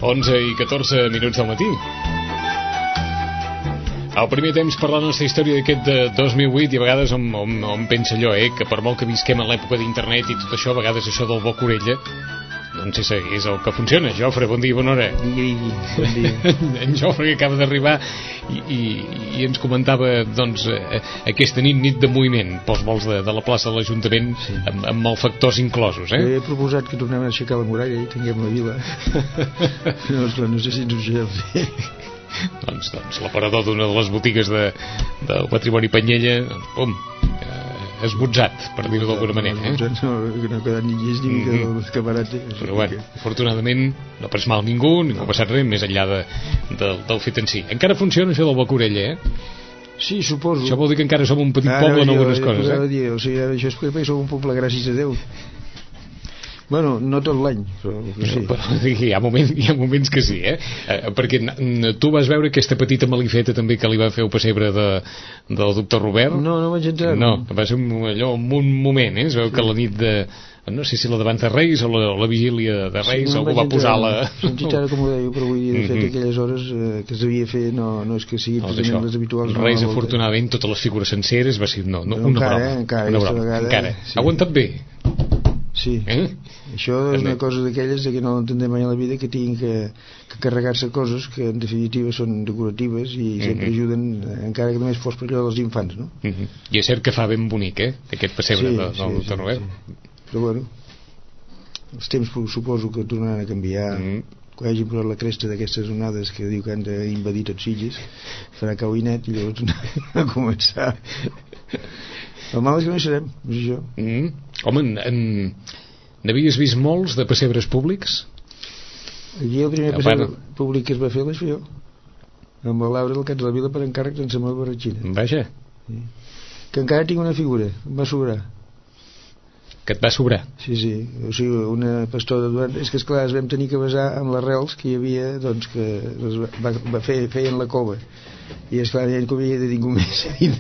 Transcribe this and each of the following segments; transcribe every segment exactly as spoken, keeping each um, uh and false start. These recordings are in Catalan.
onze i catorze minuts del matí. El primer temps per la nostra història d'aquest de dos mil vuit, i a vegades on, on, on pensa allò, eh, que per molt que visquem en l'època d'internet i tot això, a vegades això del boca orella doncs és, és el que funciona. Jofre, bon dia, bona hora. Digui, bon dia. En Jofre, que acaba d'arribar i, i, i ens comentava doncs eh, aquesta nit, nit de moviment pels vols de, de la plaça de l'Ajuntament, sí, amb, amb malfactors inclosos, eh? He proposat que tornem a aixecar la muralla i tinguem la vila. No, esclar, no sé si ens ho sé. doncs, doncs l'aparador d'una de les botigues de, del patrimoni Penyella, doncs, pum, eh, esbotzat, per dir-ho d'alguna manera, eh? No, que no ha quedat ni llest ni mica mm-hmm. del camarate. Però bueno, afortunadament no ha pas mal ningú, ningú ha passat res més enllà de, de, del fet en si. Encara funciona això del boca orella, eh? Sí, suposo. Això vol dir que encara som un petit ah, poble no, en algunes jo, coses, eh? Dir, o sigui, això és perquè som un poble, gràcies a Déu. Bueno, no tot l'any, però, però sí. Però, hi, ha moment, hi ha moments que sí, eh? eh perquè n- tu vas veure aquesta petita malifeta també que li va fer el pessebre de, del doctor Robert? No, no vaig entrar. No, va ser un, allò, un moment, eh? Es veu sí. que la nit de... no sé si la davant de Reis o la, la vigília de Reis, sí, no algú va posar la... Sentit ara com ho deia, però vull dir, de fet, mm-hmm. aquelles hores eh, que es devia fer no, no és que sigui no, precisament les habituals. Reis, no, afortunadament, totes les figures senceres va ser no, no, no, una encara, broma. Eh, encara, una broma. vegada, encara. Sí. Ha aguantat bé. Sí, eh? Això és una cosa d'aquelles que no l'entendem mai a la vida, que tinguin que, que carregar-se coses que en definitiva són decoratives i sempre mm-hmm. ajuden, encara que només fos per allò dels infants, no? Mm-hmm. I és cert que fa ben bonic, eh? Aquest pessebre sí, de, del sí, doctor Robert. Sí, sí. Però bueno, els temps suposo que tornaran a canviar. Mm-hmm. Quan hagin posat la cresta d'aquestes onades que diu que han d'invadir tots Sitges, farà cau i net i llavors a començar. El mal és que no hi serem, és això. Mm. Home, en, en... n'havies vist molts de pessebres públics? Aquí el primer pessebre públic que es va fer l'és fer jo, amb l'arbre del Cats de la Vila per encàrrec d'en Samuel Barratxina. Vaja. Sí. Que encara tinc una figura, em va sobrar. Que et va sobrar? Sí, sí, o sigui, una pastora d'Eduard, és que esclar, es vam tenir que basar amb les rels que hi havia, doncs que va, va fer, feien la cova, i esclar, ja no havia de ningú més.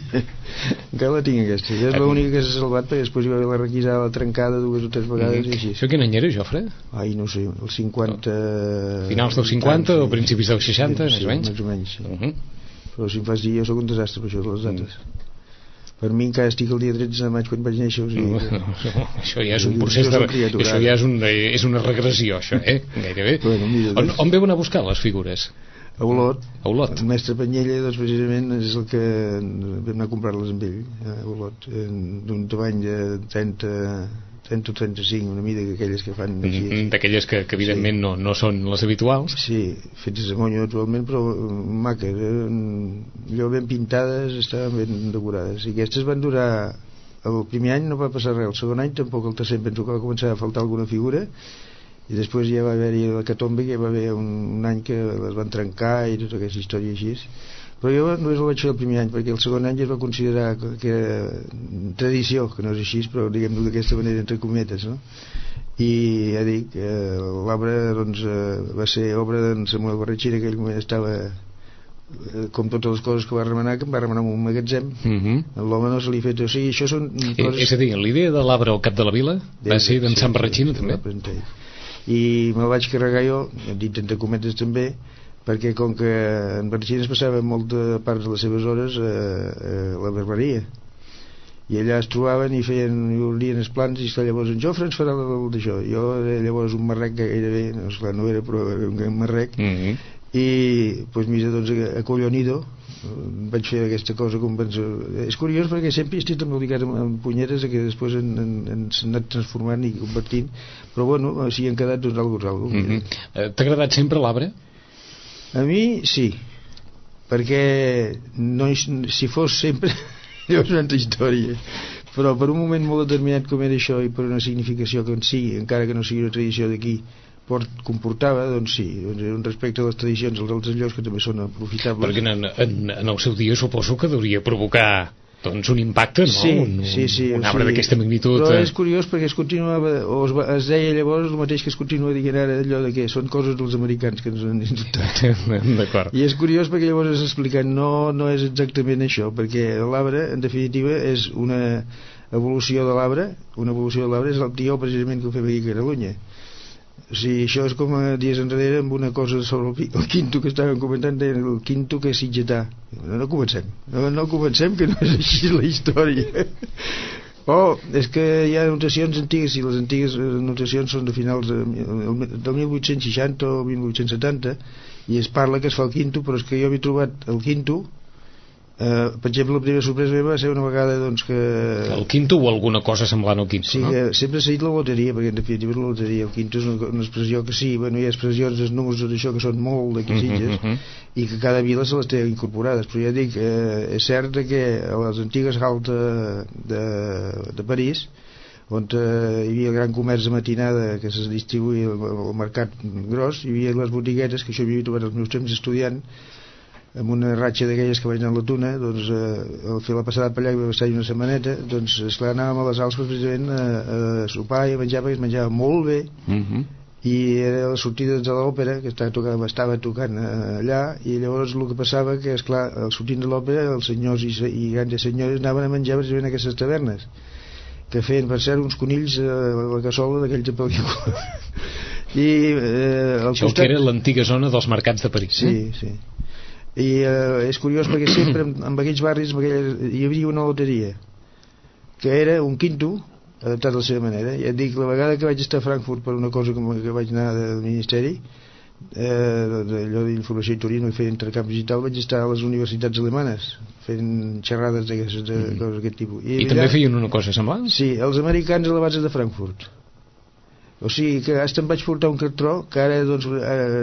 Encara la tinc aquesta, ja és l'única que s'ha salvat, perquè després hi va haver la requisada, la trencada dues o tres vegades mm-hmm. i així. Això quin any era, Jofre? Ai, no sé, el cinquanta... Finals del cinquanta o principis dels seixanta, sí, més o menys? Més o menys, sí. Uh-huh. Però si em fas dir, jo soc un desastre per això de les dates. Mm. Per mi encara estic el dia tretze de maig quan vaig néixer, o sigui, que... no, no, això ja és un procés de... això ja és, un, és una regressió, això, eh? Gairebé. Bueno, mira, on, on veu anar a buscar les figures? A Olot. A Olot. El mestre Penyella, doncs precisament és el que vam anar a comprar-les amb ell, a Olot, d'un tamany de trenta o trenta-cinc, una mida d'aquelles que fan així. Mm-hmm, d'aquelles que, que evidentment sí. no, no són les habituals. Sí, fetes a monyo naturalment, però maques, eh? Allò ben pintades, estaven ben decorades. I aquestes van durar... El primer any no va passar res, el segon any tampoc, el tercer penso que va començar a faltar alguna figura, i després ja va haver-hi la catombe, que hi va haver un, un any que les van trencar i tota aquesta història així. Però jo només el vaig fer el primer any, perquè el segon any ja es va considerar que era tradició, que no és així, però diguem-ho d'aquesta manera, entre cometes, no? I ja dic, eh, l'obra doncs, eh, va ser obra d'en Samuel Barratxina, que ell moment estava, eh, com totes les coses que va remenar, que em va remenar en un magatzem. Mm-hmm. L'home no se li ha fet... O sigui, això són coses... És a dir, l'idea de l'arbre al cap de la vila va ser d'en Sant Barratxina, sí, també? I me'l vaig carregar jo, dit entre cometes també, perquè com que en Barratxina es passava molta part de les seves hores a, a la barberia, i allà es trobaven i feien, i olien els plans, i llavors en Jofre ens farà d'això. Jo era llavors un marrec que gairebé, no, esclar, no era, però era un marrec, mm-hmm. i doncs mira, doncs acollonido vaig fer aquesta cosa com penso. És curiós perquè sempre he estat embolicat amb, amb punyeres que després han, han, han anat transformant i convertint, però bueno, si han quedat doncs alguns alguns. Mm-hmm. T'ha agradat sempre l'arbre? A mi sí, perquè no, si fos sempre és una altra història, però per un moment molt determinat com era això i per una significació que en sigui, encara que no sigui una tradició d'aquí, comportava, doncs sí, doncs un respecte a les tradicions, als altres llocs que també són aprofitables. Perquè en, en, en el seu dia suposo que hauria provocar doncs un impacte, no? Sí, un, sí, sí, un arbre sí. d'aquesta magnitud. Però és curiós perquè es continuava, o es, es deia llavors el mateix que es continua dient ara, allò de que són coses dels americans que ens han insultat. D'acord. I és curiós perquè llavors es explica no, no és exactament això, perquè l'arbre en definitiva és una evolució de l'arbre, una evolució de l'arbre és el tió precisament que ho fem aquí a Catalunya. Sí, això és com a dies enrere amb una cosa sobre el, el quinto que estàvem comentant, deien el quinto que és sitgetà. No, no comencem, no, no comencem, que no és així la història. Oh, és que hi ha notacions antigues, i les antigues notacions són de finals de, del mil vuit-cents seixanta o mil vuit-cents setanta, i es parla que es fa el quinto, però és que jo m'he trobat el quinto. Uh, per exemple, la primera sorpresa meva va ser una vegada doncs, que... El quinto o alguna cosa semblant al quinto, sí, no? Sí, sempre s'ha dit la loteria, perquè en definitiva és la loteria. El quinto és una, una expressió que sí, bueno, hi ha expressions dels números d'això que són molt d'aquí Sitges, mm -hmm. i que cada vila se les té incorporades, però ja dic, eh, és cert que a les antigues halls de, de, de París, on eh, hi havia el gran comerç de matinada que se distribuïa al mercat gros, hi havia les botiguetes, que això havia trobat els meus temps estudiant, amb una ratxa d'aquelles que vaig anar a la Tuna, doncs eh, al fer la passada per allà que va estar una setmaneta, doncs esclar anàvem a les Alps precisament a, a sopar i a menjar, perquè es menjava molt bé, uh -huh. i era la sortida de l'òpera que estava tocant, estava tocant allà, i llavors el que passava que, esclar, al sortint de l'òpera els senyors i, i grans senyores anaven a menjar precisament a aquestes tavernes, que feien per cert uns conills a la cassola d'aquells de pel·lícula. I eh, al això costat... que era l'antiga zona dels mercats de París, sí, eh? sí. I eh, és curiós perquè sempre en, en aquells barris en aquelles, hi havia una loteria que era un quinto adaptat a la seva manera. Ja et dic, la vegada que vaig estar a Frankfurt per una cosa com que vaig anar del Ministeri, eh, allò d'informació i turisme, fer intercanvis i tal, vaig estar a les universitats alemanes fent xerrades d'aquestes de mm. coses d'aquest tipus. I, I allà, també feien una cosa semblant? Sí, els americans a la base de Frankfurt. O sigui que hasta em vaig portar un cartró que ara doncs eh,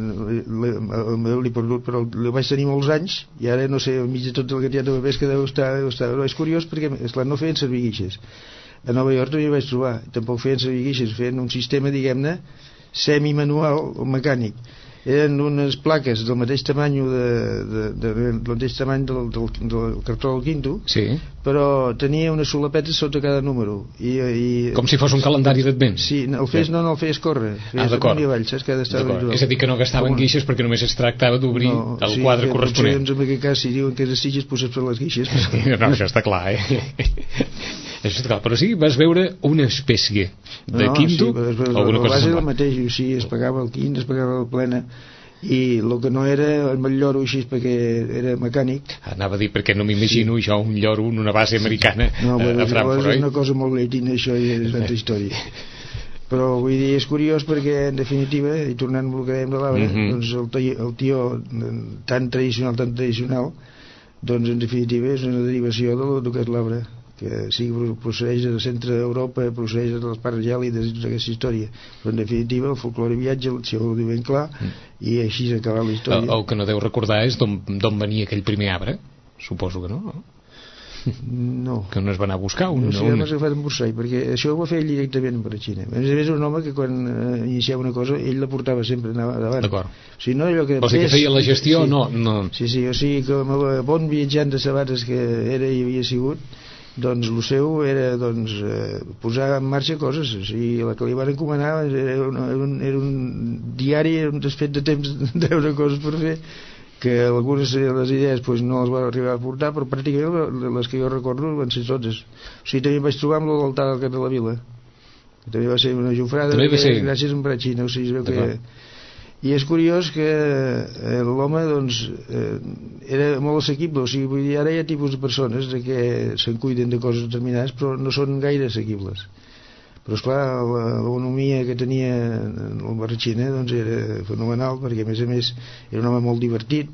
l'he perdut, però el vaig tenir molts anys i ara no sé, enmig de tot el que hi ha de papers que deu estar, deu estar. Però és curiós perquè esclar, no feien servir guixes. A Nova York també hi vaig trobar, tampoc feien servir guixes, feien un sistema, diguem-ne, semi-manual o mecànic. Eren unes plaques del mateix tamany de, de, de, del mateix tamany del, del, del cartró del quinto, sí. Però tenia unes solapetes sota cada número i, i, com si fos un calendari d'advent. sí, el fes, no, no el feies córrer, feies ah, d'acord. avall, saps que ha d'estar és a dir que no gastaven com... guixes perquè només es tractava d'obrir no, el sí, quadre corresponent. Doncs en aquest cas si diuen que és Sitges poses per les guixes no, això està clar, eh? Això està clar, però sí, vas veure una espècie de no, quinto sí, però, però, alguna cosa semblant. El mateix, o sigui, es pagava el quinto, es pagava el plena, i el que no era el lloro així perquè era mecànic. Anava a dir perquè no m'imagino sí. Jo un lloro en una base americana no, bueno, a Frankfurt, és una cosa molt leitina això i és una altra història, però vull dir, és curiós perquè en definitiva, i tornant al que dèiem de l'arbre, mm -hmm. doncs el tió, el tió tan tradicional, tan tradicional, doncs en definitiva és una derivació del, del que és l'arbre, que sí, procedeix de centre d'Europa, procedeix de les parts gèlides i tota aquesta història, però en definitiva el folklore viatge, això ho diu ben clar, mm. i així s'ha acabat la història. El, el que no deu recordar és d'on venia aquell primer arbre, suposo que no, no? No. Que no es va anar a buscar un... No sé, un... m'has agafat en Bursai, perquè això ho va fer ell directament per a Xina. A més a més, un home que quan eh, iniciava una cosa, ell la portava sempre, anava davant. D'acord. O sigui, no allò que... O sigui, que feia la gestió, sí, no, no... Sí, sí, o sigui, com a bon viatjant de sabates que era i havia sigut, doncs el seu era doncs, eh, posar en marxa coses, o sigui, la que li van encomanar era un, era un, era un diari, un desfet de temps de veure coses per fer, que algunes de les idees pues, no les va arribar a portar, però pràcticament les que jo recordo van ser totes. O sigui, també vaig trobar amb l'altar del cap de la vila, que també va ser una jofrada ser... gràcies a un Xina, o sigui, es veu que... I és curiós que eh, l'home doncs, eh, era molt assequible, o sigui, vull dir, ara hi ha tipus de persones de que se'n cuiden de coses determinades però no són gaire assequibles, però esclar, l'economia que tenia el Barratxina doncs era fenomenal, perquè a més a més era un home molt divertit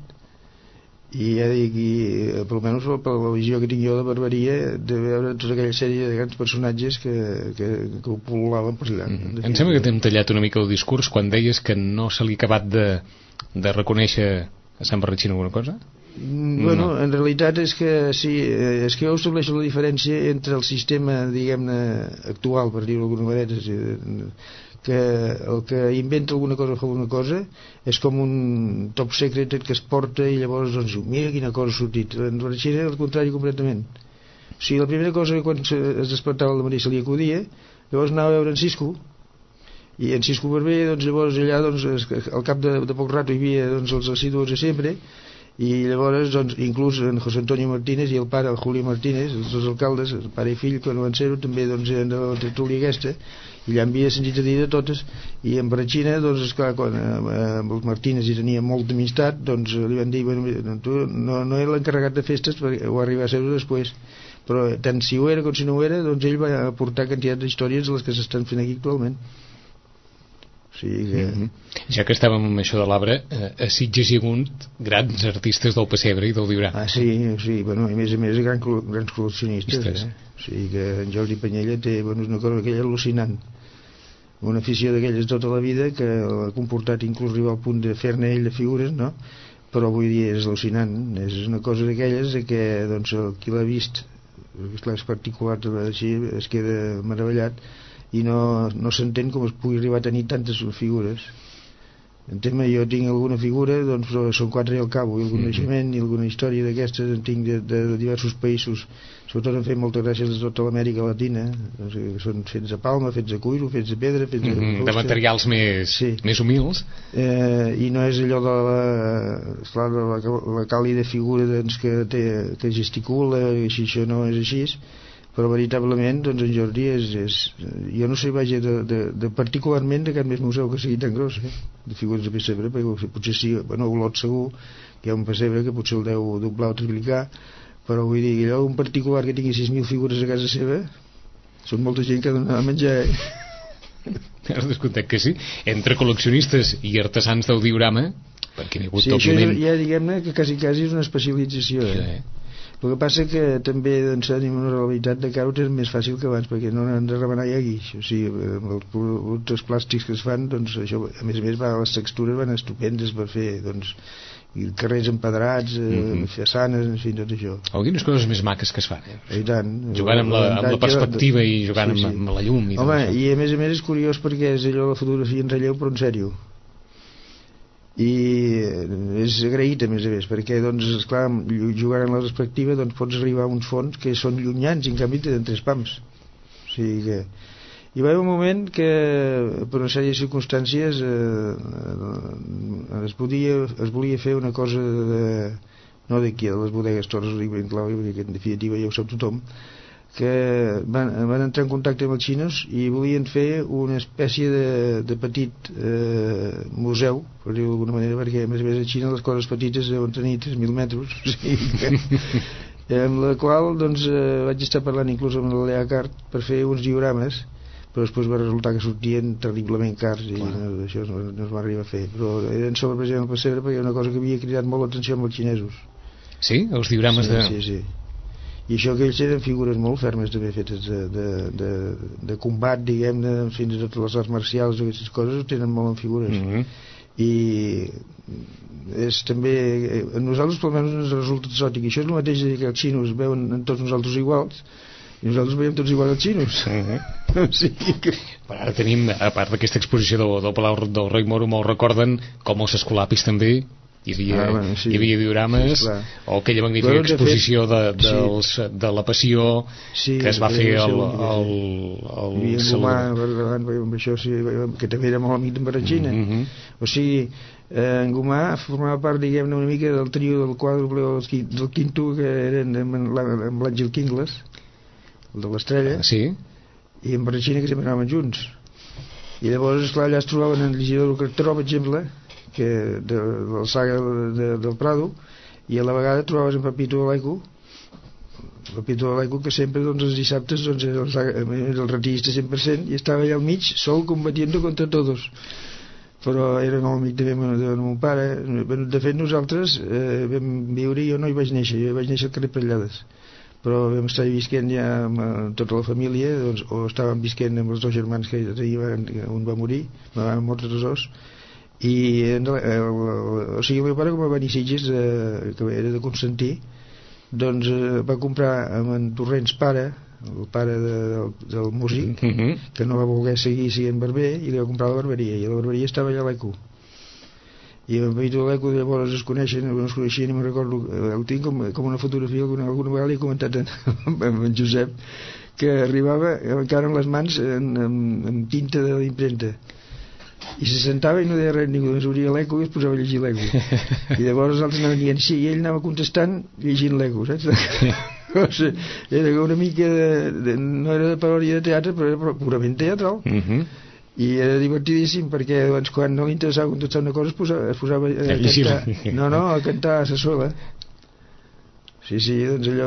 i ja dic, i, per almenys per la visió que tinc jo de Barberia, de veure tota aquella sèrie de grans personatges que, que, que ho pol·lulaven per allà. Mm. Em sembla que t'hem tallat una mica el discurs quan deies que no se li ha acabat de, de reconèixer a Sant Barratxina alguna cosa? Mm, bueno, no. En realitat és que sí, és que jo estableixo la diferència entre el sistema, diguem-ne, actual, per dir-ho d'alguna manera, que el que inventa alguna cosa o fa alguna cosa és com un top secret que es porta i llavors doncs mira quina cosa ha sortit. En Barratxina era el contrari completament. O sigui, la primera cosa que quan es despertava al matí se li acudia, llavors anava a veure en Cisco, i en Cisco Barber, doncs llavors allà doncs, al cap de, de poc rato hi havia doncs, els assidus de sempre, i llavors doncs, inclús en José Antonio Martínez i el pare, el Julio Martínez, els dos alcaldes, el pare i fill, quan van ser-ho també doncs, eren de la tertúlia aquesta, i ja havia sentit a dir de totes, i en Barachina doncs esclar, quan eh, amb els Martínez hi tenia molta amistat, doncs li van dir bueno, tu no, no era l'encarregat de festes perquè ho arriba a ser després, però tant si ho era com si no ho era, doncs ell va aportar quantitat d'històries de les que s'estan fent aquí actualment. O sigui que... Mm-hmm. Ja que estàvem amb això de l'arbre, eh, a Sitges hi ha hagut grans artistes del pessebre i del diorama. Ah, sí, sí, bueno, i a més a més grans, grans col·leccionistes, eh? O sigui que en Jordi Panyella té bueno, una cosa aquella al·lucinant, una afició d'aquelles tota la vida que l'ha comportat inclús arribar al punt de fer-ne ell de figures, no? Però vull dir, és al·lucinant, és una cosa d'aquelles que doncs, el qui l'ha vist, és particular, així, es queda meravellat i no, no s'entén com es pugui arribar a tenir tantes figures. Entén-me, jo tinc alguna figura, doncs són quatre i al cabo, i algun mm-hmm. naixement i alguna història d'aquestes en tinc de, de diversos països, sobretot em feien moltes gràcies de tota l'Amèrica Latina, doncs, són fets de palma, fets de cuiro, fets de pedra, fets de, mm-hmm. de materials més, sí. més humils, eh, i no és allò de la, esclar, de la, la càlida figura doncs, que, té, que gesticula, i així, això no és així, però veritablement doncs en Jordi és, és jo no sé, vaja, de, de, de particularment de cap més museu que sigui tan gros, eh? De figures de pessebre, perquè potser sí, bueno, Olot segur que hi ha un pessebre que potser el deu doblar o triplicar, però vull dir, allò un particular que tingui sis mil figures a casa seva són molta gent que ha d'anar a menjar, eh? Has descomptat que sí, entre col·leccionistes i artesans del diorama, perquè n'hi ha hagut sí, òbviament... Ja diguem-ne que quasi quasi és una especialització, eh? Sí. El que passa que també doncs, tenim una realitat de caus és més fàcil que abans perquè no han de remenar ja guix, o sigui, amb els productes plàstics que es fan, doncs això, a més a més va, les textures van estupendes per fer doncs, carrers empedrats, mm-hmm. façanes, en fi, tot això. Algunes coses més maques que es fan, eh? I tant. Jugant amb la, amb la perspectiva i jugant sí, sí. Amb, amb la llum. I home, i a més a més és curiós perquè és allò la fotografia en relleu, però en sèrio. I és agraït a més a més perquè doncs esclar, jugant en la perspectiva doncs pots arribar a uns fons que són llunyans i en canvi tenen tres pams, o sigui que hi va haver un moment que per una sèrie de circumstàncies eh, es, podia, es volia fer una cosa de, no d'aquí, de les bodegues Torres Oliva i Clau, perquè en definitiva ja ho sap tothom, que van, van entrar en contacte amb els xinos i volien fer una espècie de, de petit eh, museu, per dir-ho d'alguna manera, perquè a més a més a Xina les coses petites deuen tenir tres mil metres, o sigui que, amb la qual doncs, eh, vaig estar parlant inclús amb la Lea Cart per fer uns diorames, però després va resultar que sortien terriblement cars i no, això no, no es va arribar a fer, però eren sobre present al pessebre perquè era una cosa que havia cridat molt l'atenció amb els xinesos. Sí? Els diorames sí, de... Sí, sí. I això que ells eren figures molt fermes també fetes de, de, de, de combat, diguem-ne, fins i tot les arts marcials o aquestes coses ho tenen molt en figures. Mm-hmm. I és també a nosaltres per almenys ens resulta exòtic, i això és el mateix que els xinos veuen en tots nosaltres iguals i nosaltres veiem tots iguals als xinos. Mm-hmm. O sigui que... Però ara tenim, a part d'aquesta exposició del, del Palau del Rei Moro, molt recorden com els escolapis també hi havia, ah, bueno, sí. hi havia diorames, sí, o aquella magnífica bueno, exposició de, fet, de, dels, sí. de la Passió sí, que es va fer al el, el, el Gomà, amb això sí, que també era molt amic d'en Barachina. Mm-hmm. O sigui, eh, en Gomà formava part, diguem-ne, una mica del trio del quadre del quinto que eren amb l'Àngel Kingles, el de l'Estrella, ah, sí? I en Barachina, que sempre anaven junts, i llavors esclar, allà es trobaven en l'Isidoro Carteró, per exemple, que de, de la saga de, de, del Prado, i a la vegada trobaves en Papito Aleco Papito Aleco que sempre doncs, els dissabtes doncs, era, el, era el retista cent per cent i estava allà al mig sol combatiendo contra todos, però era molt amic també de, de mon pare. De fet nosaltres eh, vam viure, jo no hi vaig néixer, jo vaig néixer al carrer Pallades, però vam estar visquent ja amb tota la família, doncs, o estàvem visquent amb els dos germans que tenien, un va morir, me van morir tots dos, i el, el, el, o sigui el meu pare com a venir Sitges eh, que era de Constantí doncs eh, va comprar amb en Torrents pare, el pare de, del, del músic, mm-hmm. que no va voler seguir sent barber i li va comprar la barberia i la barberia estava allà a l'Eco i en Papito l'Eco llavors es coneixen no es coneixien i me'n recordo el tinc com, com una fotografia alguna, alguna vegada li he comentat en, amb en Josep que arribava encara amb les mans en, en, en tinta de l'impremta i se sentava i no deia res, ningú es obria l'eco i es posava a llegir l'eco, i llavors els altres anaven dient sí, i ell anava contestant llegint l'eco, saps? O sigui, era una mica de, de, no era de paròdia de teatre, però era purament teatral. Uh-huh. I era divertidíssim perquè doncs, quan no li interessava contestar una cosa es posava, es posava a, a cantar, no, no, a cantar a sa sola. Sí, sí, doncs allò...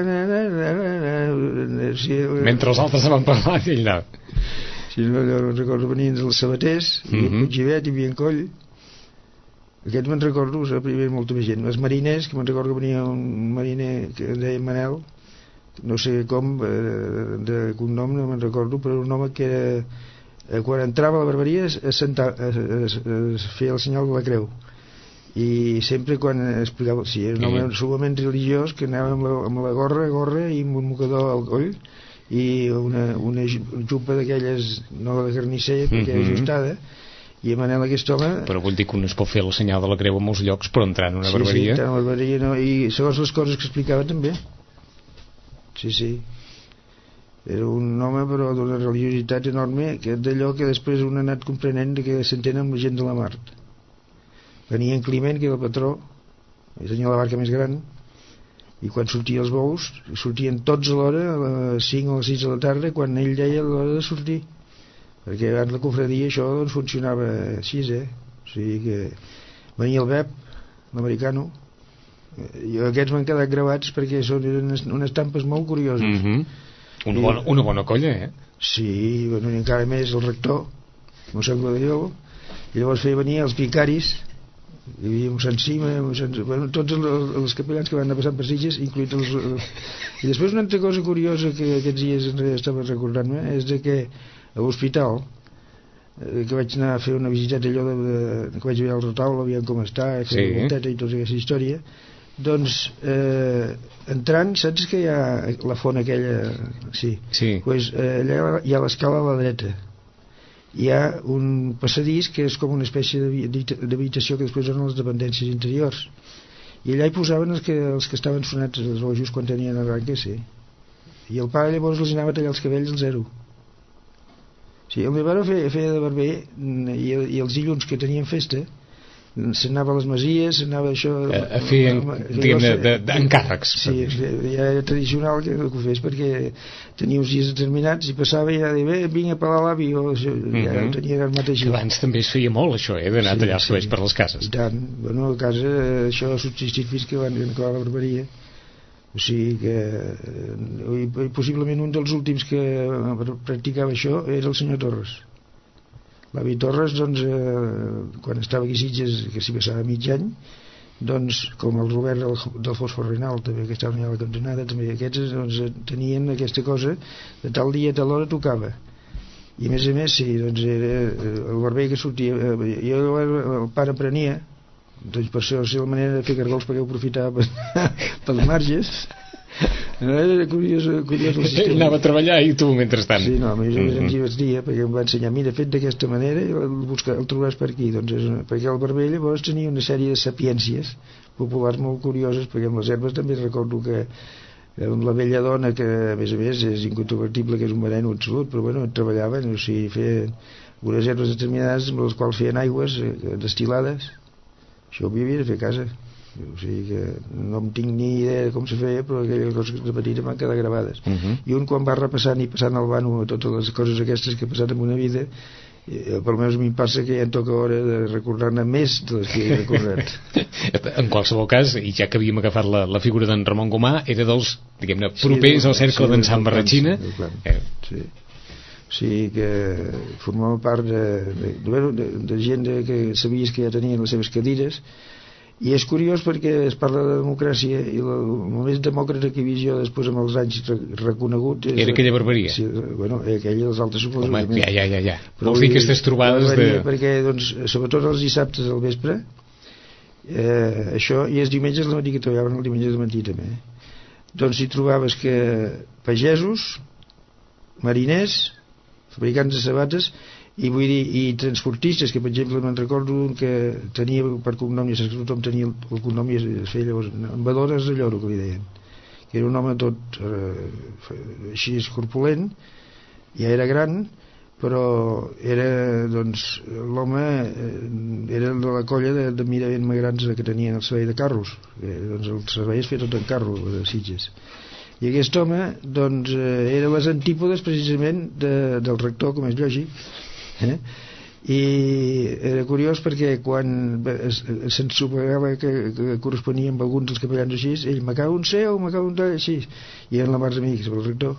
Sí, mentre els altres van parlar ell no. Sí, no, allò recordo venien els sabaters, uh-huh. i Puigibet i Biencoll. Aquests me'n recordo, la primera molta més gent. Els mariners, que me'n recordo que venia un mariner que es deia Manel, no sé com, de cognom no me'n recordo, però un home que era, quan entrava a la barberia es, sentava, es, es feia el senyal de la creu, i sempre quan explicava, sí, era un home sumament religiós que anava amb la, amb la gorra gorra i amb un mocador al coll i una, una jupa d'aquelles, no de carnisser perquè era ajustada, i a Manel aquest home... Però vull dir que un es pot fer el senyal de la creu a molts llocs, però entrar en una sí, barberia... Sí, entrar en una barberia, no, i segons les coses que explicava també. Sí, sí. Era un home, però d'una religiositat enorme, que d'allò que després un ha anat comprenent que s'entén amb la gent de la mar. Venia en Climent, que era el patró, el senyor de la barca més gran, i quan sortia els bous, sortien tots a l'hora, a les cinc o les sis de la tarda, quan ell deia l'hora de sortir. Perquè abans la cofradia això doncs funcionava així, eh? O sigui que venia el Bep, l'americano, i aquests m'han quedat gravats perquè són unes, unes tampes molt curioses. Mm-hmm. Una, bona, una bona colla, eh? Sí, bueno, i encara més el rector, mossèn Guadalló, i llavors feia venir els vicaris, hi havia un Sant Cima, un Sant... Bueno, tots els, els capellans que van anar passant per Sitges, incluït els... I després una altra cosa curiosa que aquests dies estava recordant-me és de que a l'hospital, eh, que vaig anar a fer una visita allò de, de, que vaig veure el retaule, aviam com està, sí. I tota aquesta història, doncs eh, entrant, saps que hi ha la font aquella, sí, sí. Pues, eh, allà hi ha l'escala a la dreta, hi ha un passadís que és com una espècie d'habitació que després donen les dependències interiors, i allà hi posaven els que, els que estaven sonats els relojos quan tenien arranque, sí, i el pare llavors els anava a tallar els cabells al zero. Sí, el meu pare feia, feia de barber, i, i els dilluns que tenien festa s'anava a les masies, s'anava això a, a fer, diguem-ne, d'encàrrecs. Sí, ja era tradicional que ho fes perquè tenia uns dies determinats i passava i ja deia, bé, vinc a pelar l'avi, o això, mm-hmm. Ja ho tenia el mateix. Que abans també es feia molt això, eh, d'anar sí, a tallar els cabells sí. Per les cases. I tant, bueno, a casa això ha subsistit fins que van acabar la barberia, o sigui que i, possiblement un dels últims que practicava això era el senyor Torres. L'avi Torres, doncs, eh, quan estava aquí a Sitges, que s'hi passava mig any, doncs, com el Robert del, del Fòsfor Renal, també, que estava a la cantonada, també aquests doncs, tenien aquesta cosa, de tal dia, tal hora tocava. I a més a més, sí, doncs era el barber que sortia, eh, jo el pare prenia, doncs per això la manera de fer cargols perquè ho aprofitava pels marges. No, era curiós, curiós el sistema. Anava a treballar i tu mentrestant. Sí, no, a més mm-hmm. em divertia perquè em va ensenyar, mira, fet d'aquesta manera el, buscar, el trobaràs per aquí, doncs és una, perquè el barber llavors tenia una sèrie de sapiències populars molt curioses, perquè amb les herbes també recordo que amb la vella dona, que a més a més és incontrovertible que és un veneno absolut, però bueno, treballaven, o sigui, feien unes herbes determinades amb les quals feien aigües eh, destil·lades. Això ho havia de fer a casa. O sigui que no em tinc ni idea de com se feia, però aquelles coses de petita m'han quedat gravades. Uh-huh. I un quan va repassant i passant al vano totes les coses aquestes que he passat en una vida, eh, per almenys a mi em passa que ja em toca hora de recordar-ne més de les que he recordat. En qualsevol cas, i ja que havíem agafat la, la figura d'en Ramon Gomà, era dels, diguem-ne, propers sí, al cercle sí, d'en Sant Barratxina. Eh. Sí. O sigui que formava part de, de, de, de, de gent de, que sabies que ja tenien les seves cadires. I és curiós perquè es parla de democràcia i el, el més demòcrata que he vist jo després amb els anys reconegut és, era aquella barberia? Sí, bueno, aquella dels altres suposo. Home, ja, ja, ja, ja. Vols dir aquestes trobades de... Perquè, doncs, sobretot els dissabtes al vespre, eh, això, i els diumenges al matí, que treballaven el diumenge al matí també, doncs hi trobaves que pagesos, mariners, fabricants de sabates, i vull dir, i transportistes, que per exemple me'n recordo un que tenia per cognom, ja saps que tothom tenia el, el cognom i es, es feia llavors Embadores de Lloro, que li deien, que era un home tot eh, així corpulent, ja era gran, però era, doncs, l'home era de la colla de, de miravent grans que tenien el servei de carros, que, doncs el servei es feia tot en carro de Sitges, i aquest home doncs era les antípodes precisament de, del rector, com és lògic, eh? I era curiós perquè quan se'ns supegava que, que corresponia amb alguns dels capellans així, ell me cago un seu, me cago un tall, així, i eren la mars amics del rector.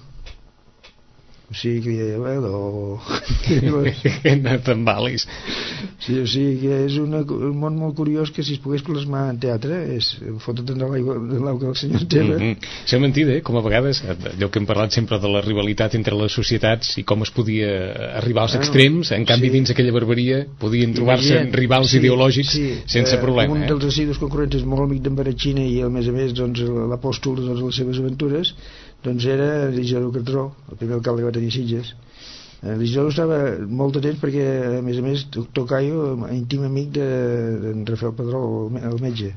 O sigui que deia, bueno... He anat amb valis. Sí, o sigui que és una, un món molt curiós que si es pogués plasmar en teatre és fotre't en l'aigua del senyor Esteve. Mm -hmm. S'ha mentit, eh? Com a vegades, allò que hem parlat sempre de la rivalitat entre les societats i com es podia arribar als extrems, en canvi sí. Dins aquella barbaria podien trobar-se rivals sí, ideològics sí, sense eh, problema. Un eh? dels assidus concurrents és molt amic d'en Barachina i a més a més doncs, l'apòstol de totes les seves aventures, doncs era l'Isidoro Catró, el primer alcalde que va tenir Sitges. L'Isidoro estava molt atent perquè a més a més Tocayo, íntim amic d'en Rafael Pedrol, el metge,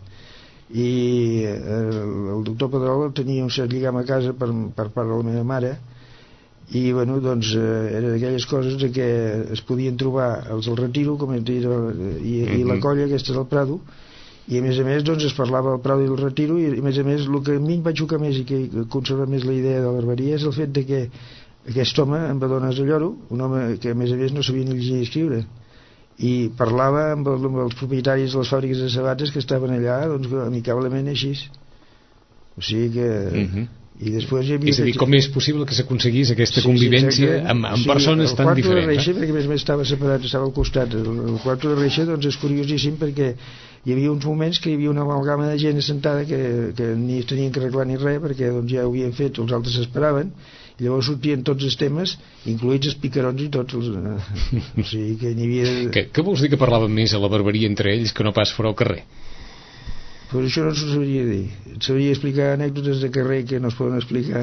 i el doctor Pedrol tenia un cert lligam a casa per, per part de la meva mare, i bueno, doncs era d'aquelles coses de que es podien trobar els del Retiro com et dir, i, i la colla aquesta del Prado, i a més a més doncs es parlava del Prado i del Retiro, i a més a més el que a mi em va xocar més i que conserva més la idea de la barbaria és el fet de que aquest home, en Badones de Lloro, un home que a més a més no sabia ni llegir ni escriure, i parlava amb, el, amb els propietaris de les fàbriques de sabates que estaven allà, doncs amicablement així, o sigui que uh -huh. I després hi havia... És a dir, com és possible que s'aconseguís aquesta sí, convivència sí, amb, amb sí, persones tan diferents? El quarto de Reixa, eh? Perquè a més a més estava separat, estava al costat. El, el quarto de Reixa doncs, és curiosíssim perquè hi havia uns moments que hi havia una amalgama de gent assentada que, que ni tenien que arreglar ni res perquè doncs, ja ho havien fet, els altres s'esperaven, i llavors sortien tots els temes, incluïts els picarons i tots els... o sigui que n'hi havia... Què, què vols dir que parlaven més a la barbaria entre ells que no pas fora al carrer? Però això no s'ho sabria dir. Et sabria explicar anècdotes de carrer que no es poden explicar.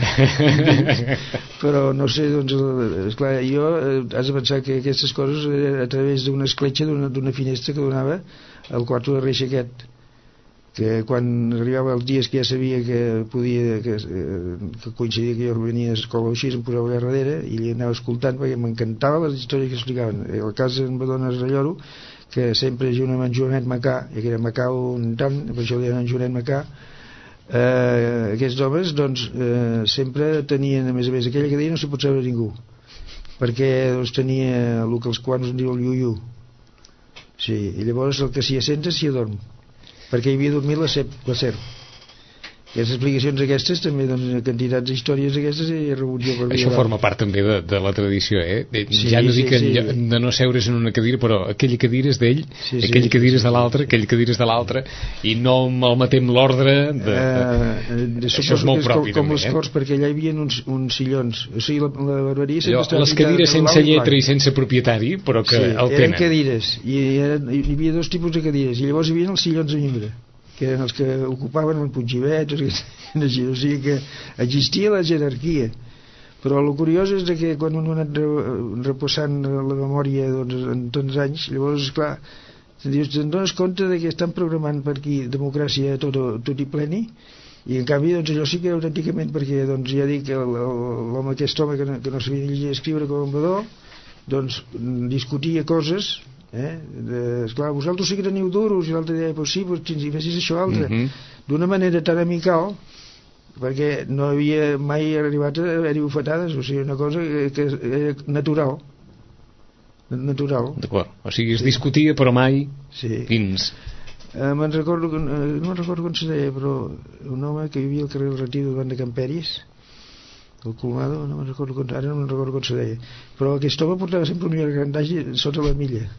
Però no sé, doncs, esclar, jo eh, has de pensar que aquestes coses a través d'una escletxa d'una finestra que donava al quarto de Reixa aquest, que quan arribava els dies que ja sabia que podia que, que coincidia que jo venia a l'escola o així, em posava allà darrere i li anava escoltant perquè m'encantaven les històries que explicaven. El cas d'en Badones de Lloro, que sempre junt amb en Joanet Macà, que era Macà un tant, per això li deien en Joanet Macà, eh, aquests homes doncs eh, sempre tenien, a més a més, aquella cadira no s'hi pot saber ningú, perquè doncs, tenia el que els quants en diu el iu-iu, sí, i llavors el que s'hi assenta s'hi adorm, perquè hi havia dormit la, cep, la serp. Les explicacions aquestes també, doncs, quantitats d'històries aquestes he rebut jo per això forma part també de, de la tradició, eh? Sí, ja no dic sí, sí. de no seure's en una cadira, però aquella cadira és d'ell, sí, sí, aquella cadira és de l'altre, aquella cadira és de l'altre, i no malmetem l'ordre de, de... Uh, això és molt propi com, com també, les corts, eh? Perquè allà hi havia uns, uns sillons, o sigui la, la barbaria sempre estava les cadires sense lletra i sense propietari, però que sí, el eren tenen cadires, i eren, hi havia dos tipus de cadires, i llavors hi havia els sillons de mimbre, que eren els que ocupaven el Puiggivet, o sigui que existia la jerarquia. Però el curiós és que quan un ha anat reposant la memòria doncs, en tants anys, llavors, esclar, te'n dones compte de que estan programant per aquí democràcia tot, tot i pleni, i en canvi doncs, allò sí que autènticament, perquè doncs, ja dic que l'home aquest home que no, que no sabia llegir i escriure com un badó, doncs discutia coses. Eh? De, esclar, vosaltres sí que teniu duros i l'altre deia, pues sí, pues, si fessis això altre, mm -hmm. d'una manera tan amical perquè no havia mai arribat a haver-hi bufetades, o sigui, una cosa que, que era natural natural d'acord, o sigui, es sí. discutia però mai sí. fins eh, me'n recordo, eh, no me'n recordo com se deia, però un home que vivia al carrer del Retiro davant de Camperis, el Colmado, no me'n recordo com, ara no me'n recordo com se deia, però aquest home portava sempre un llargandall sota la milla.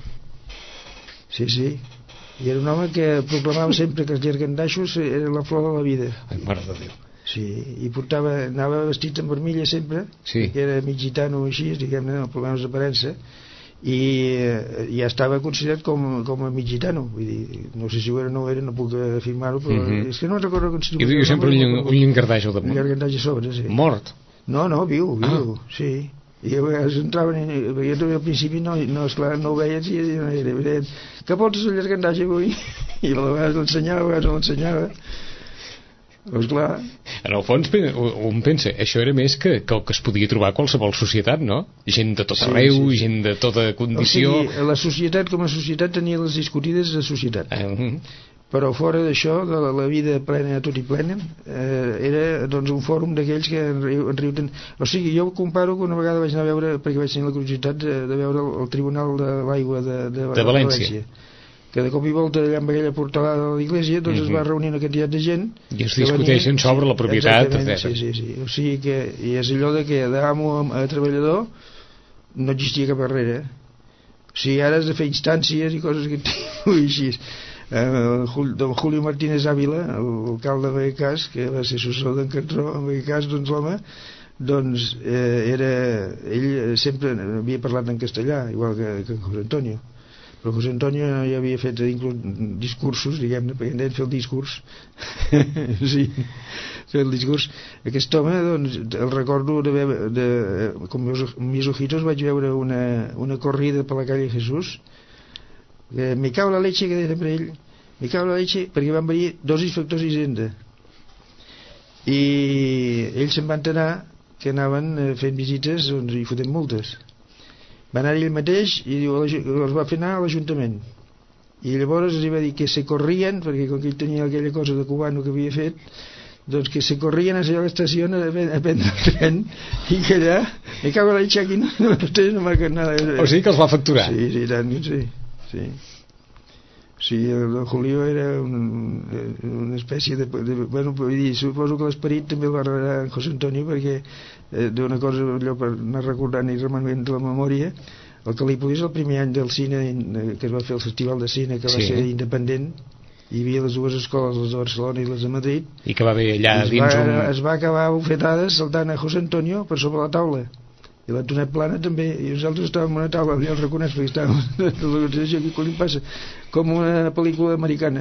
Sí, sí, i era un home que proclamava sempre que els llargandaixos era la flor de la vida. Ai, mare de Déu. Sí, i portava, anava vestit en vermilla sempre, sí. Que era mig gitano així, diguem-ne, amb problemes d'aparença, i eh, ja estava considerat com, com a mig gitano, vull dir, no sé si ho era o no ho era, no puc afirmar-ho, però mm -hmm. és que no recordo com si... I duia sempre un, un llangardaix al damunt. Un llangardaix a sobre, sí. Mort? No, no, viu, viu, ah. sí. I a vegades entraven i jo també al principi no, no, esclar, no ho veien i no era evident que portes el llargandaix avui i a vegades l'ensenyava, a vegades no l'ensenyava Doncs clar. En el fons un pensa, això era més que, que el que es podia trobar a qualsevol societat, no? Gent de tot arreu, sí, sí. gent de tota condició. O sigui, la societat com a societat tenia les discutides de societat. Uh-huh. Però fora d'això, de la, la vida plena, tot i plena, eh, era doncs un fòrum d'aquells que en riu, en riu ten... O sigui, jo comparo que una vegada vaig anar a veure, perquè vaig tenir la curiositat de, de veure el, el Tribunal de l'Aigua de, de, de València. València, que de cop i volta allà amb aquella portalada de l'església doncs uh-huh. es va reunir una quantitat de gent i es discuteixen venia, sobre la propietat, sí, sí, sí. O sigui que i és allò de que d'amo a, a treballador no existia cap barrera. O sigui, ara has de fer instàncies i coses que tinguin així. Uh, don Julio Martínez Ávila, l'alcalde de Vallecas, que va ser successor d'en Cantró en Vallecas, doncs l'home doncs eh, era ell sempre havia parlat en castellà igual que, que en José Antonio, però José Antonio ja havia fet inclús discursos, diguem-ne, perquè hem de fer el discurs sí, fer el discurs. Aquest home, doncs, el recordo de, de, com mis ojitos vaig veure una, una corrida per la calle Jesús, que me cago la leche, que deia sempre ell, me cago la leche, perquè van venir dos inspectors d'Hisenda i ells se'n van anar que anaven fent visites doncs, i fotent multes. Va anar ell mateix i diu, els va fer anar a l'Ajuntament i llavors els va dir que se corrien, perquè com que ell tenia aquella cosa de cubano que havia fet, doncs que se corrien a l'estació a, a prendre el tren i que allà me cago en la leche, aquí no, no, no marquen nada. O sigui que els va facturar. Sí, sí, tant, sí, sí. Sí, el Julio era un, una espècie de, de bueno, vull dir, suposo que l'esperit també el va revelar en José Antonio, perquè eh, d'una cosa allò per anar recordant i remenant la memòria, el Calípolis el primer any del cine que es va fer el festival de cine que va sí. ser independent, hi havia les dues escoles, les de Barcelona i les de Madrid, i que va haver allà es dins va, un... es va acabar bufetades saltant a José Antonio per sobre la taula, i l'Antonet Plana també, i nosaltres estàvem en una taula, ja el reconeix perquè estàvem en l'organització, que quan passa com una pel·lícula americana.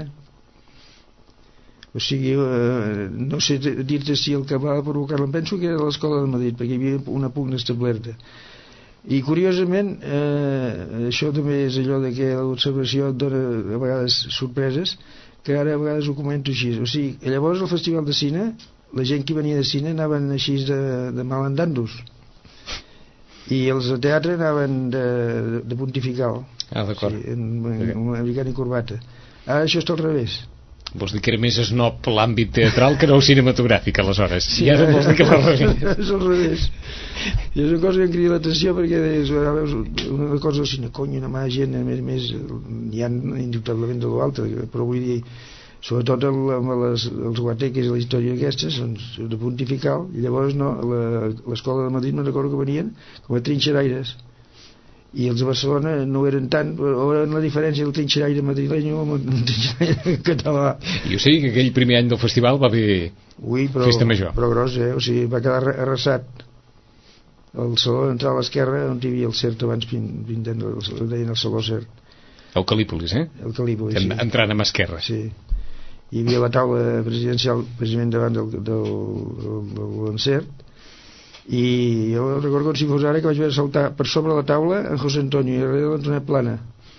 O sigui, eh, no sé dir-te si el que va provocar-la, penso que era l'Escola de Madrid, perquè hi havia una pugna establerta. I curiosament, eh, això també és allò de que l'observació et dona a vegades sorpreses, que ara a vegades ho comento així. O sigui, llavors al Festival de Cine, la gent que venia de cine anaven així de, de malandandos, i els de teatre anaven de, de, de pontifical, ah, d'acord. Sí, en, en, en americana i corbata. Ara això està al revés. Vols dir que era més snob l'àmbit teatral que no el cinematogràfic, aleshores? Sí, I ara vols dir que va al revés. És al revés. I és una cosa que em crida l'atenció, perquè és, veus una cosa del cine, cony, una mà gent, a més a més, hi ha indubtablement de l'altre, però vull dir, sobretot el, amb les, els guateques i la història aquestes, doncs, de pontifical, i llavors no, l'escola de Madrid, no recordo que venien com a trinxeraires, i els de Barcelona no ho eren tant, o eren la diferència del trinxeraire madrileny amb el trinxeraire català. I o sigui que aquell primer any del festival va haver Ui, però, festa major. Però gros, eh? O sigui, va quedar arrasat. El saló d'entrar a l'esquerra, on hi havia el cert abans, pintant, el deien el saló cert. El Calípolis, eh? El Calípolis, sí. Entrant a mà esquerra. Sí. Hi havia la taula presidencial precisament davant del, del, del, del encert, i jo recordo com si fos ara que vaig veure saltar per sobre la taula en José Antonio i darrere l'Antonet Plana,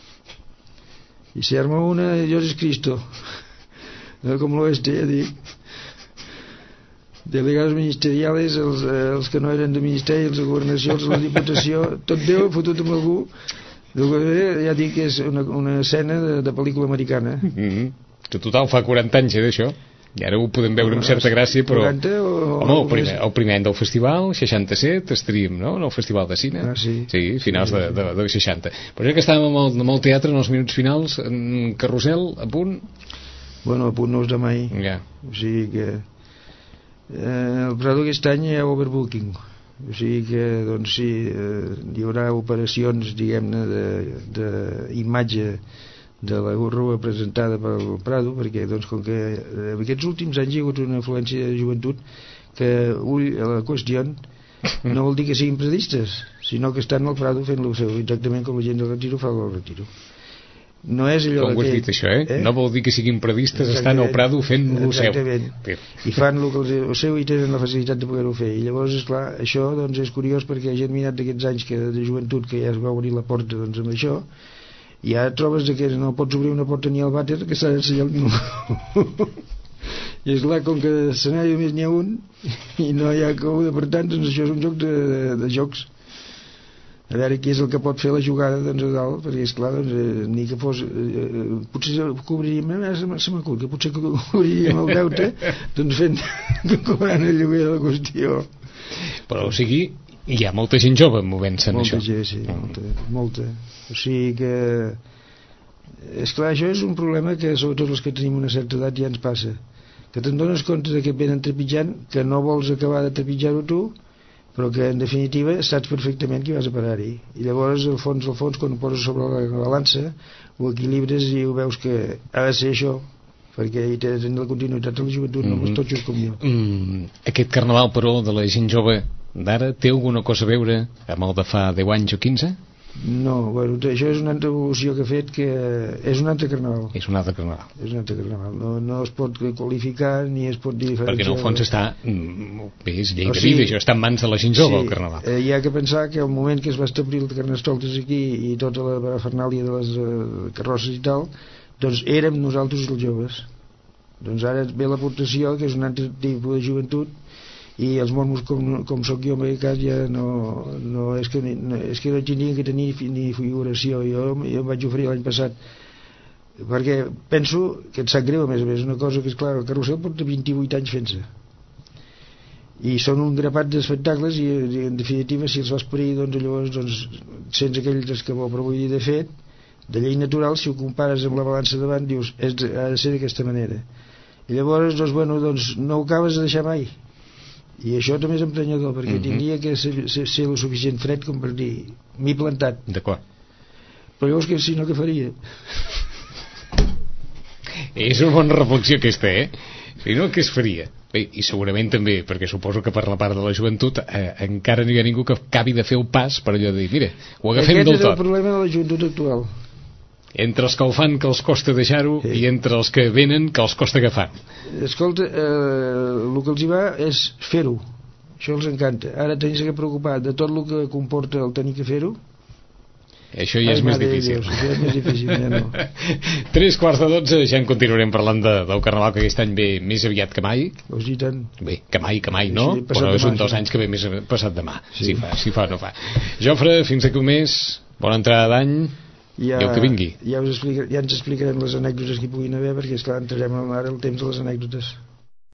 i se arma una de Dios es Cristo, no com l'oeste, ja dic, delegados ministeriales, els, els que no eren de ministeri, els de governació, els de la diputació, tot Déu fotut amb algú. Ja dic que és una, una escena de, de pel·lícula americana. Mm-hmm. Que total fa quaranta anys eh, d'això, i ara ho podem veure amb certa gràcia, però quaranta o... home, el primer, el primer any del festival seixanta-set estaríem, no?, en el festival de cine. Ah, sí. Sí, finals sí, de, de, de seixanta. Però ja que estàvem amb el, amb el teatre en els minuts finals, en Carrusel, a punt? Bueno, a punt no us de mai. Ja. O sigui que eh, el Prado aquest any hi ha overbooking, o sigui que doncs sí, eh, hi haurà operacions, diguem-ne, d'imatge de la rua presentada pel Prado, perquè doncs com que en aquests últims anys hi ha hagut una influència de joventut que ull a la qüestió no vol dir que siguin predistes, sinó que estan al Prado fent el seu, exactament com la gent del Retiro fa el Retiro. No és allò com ho has dit això, eh? eh? No vol dir que siguin predistes, estan al Prado fent el seu. Exactament, i fan el, el seu i tenen la facilitat de poder-ho fer, i llavors esclar, això doncs és curiós, perquè gent mirat d'aquests anys que, de joventut que ja es va obrir la porta doncs amb això, i ara trobes que no pots obrir una porta ni al vàter, que s'ha d'ensenyar el número. I és clar, com que d'escenari només n'hi ha un i no hi ha cabuda, per tant, doncs això és un joc de, de, de jocs. A veure qui és el que pot fer la jugada, doncs, a dalt, perquè és clar, doncs, eh, ni que fos eh, potser cobriríem eh, se m'acut, que potser cobriríem el deute doncs fent cobrant el lloguer de la qüestió. Però o sigui, hi ha molta gent jove movent-se en molta això. Gent, sí, molta, molta. O sigui que és clar, això és un problema que sobretot els que tenim una certa edat ja ens passa, que te'n dones compte de que et venen trepitjant, que no vols acabar de trepitjar-ho tu, però que en definitiva saps perfectament que vas a parar-hi, i llavors al fons al fons quan ho poses sobre la balança ho equilibres i ho veus que ha de ser això, perquè hi té de tenir la continuïtat de la joventut, mm-hmm. no els totxos com jo. mm, Aquest carnaval, però, de la gent jove d'ara té alguna cosa a veure amb el de fa deu anys o quinze? No, bueno, això és una altra evolució que ha fet, que és un altre carnaval. És un altre carnaval. És un altre carnaval. No, no es pot qualificar ni es pot diferenciar. Perquè en el fons està, bé, és llei de vida, això està en mans de la gent jove, sí, el carnaval. Eh, hi ha que pensar que el moment que es va establir el Carnestoltes aquí i tota la parafernàlia de les eh, carrosses i tal, doncs érem nosaltres els joves. Doncs ara ve l'aportació, que és un altre tipus de joventut, i els mormos com, com sóc jo en aquest cas ja no, no, és, que, no és que no tindrien que tenir ni figuració. Jo, jo em vaig oferir l'any passat perquè penso que et sap greu, a més a més, una cosa que és clar, el carrusel porta vint-i-vuit anys fent-se i són un grapat d'espectacles i, i en definitiva si els vas parir doncs llavors doncs, sense aquell escabó, però vull dir, de fet de llei natural, si ho compares amb la balança davant dius, és, ha de ser d'aquesta manera i llavors doncs, bueno, doncs no ho acabes de deixar mai. I això també és emprenyador, perquè mm-hmm. tindria que ser, ser, ser el suficient fred com per dir m'he plantat. D'acord. Però llavors, que, si no, què faria? És una bona reflexió aquesta, eh? Si no, què es faria? Bé, i segurament també, perquè suposo que per la part de la joventut eh, encara no hi ha ningú que acabi de fer el pas per allò de dir, mira, ho agafem Aquest del tot. Aquest és el problema de la joventut actual. Entre els que el fan, que els costa deixar-ho, sí. I entre els que venen, que els costa agafar. Escolta, eh, el que els hi va és fer-ho. Això els encanta. Ara tens que preocupar de tot el que comporta el tenir que fer-ho. Això ja és Ai, més difícil. Dios, això és més difícil, ja no. Tres quarts de dotze, ja en continuarem parlant de, del Carnaval, que aquest any ve més aviat que mai. Pues i tant. Bé, que mai, que mai, no? Sí, però és demà, un dels sí. anys que ve més passat demà. Sí. Si fa, si fa, no fa. Jofre, fins aquí un mes, bona entrada d'any. Ja, I el que vingui. Ja, us explica, ja ens explicarem les anècdotes que hi puguin haver, perquè esclar, entrarem ara el temps de les anècdotes.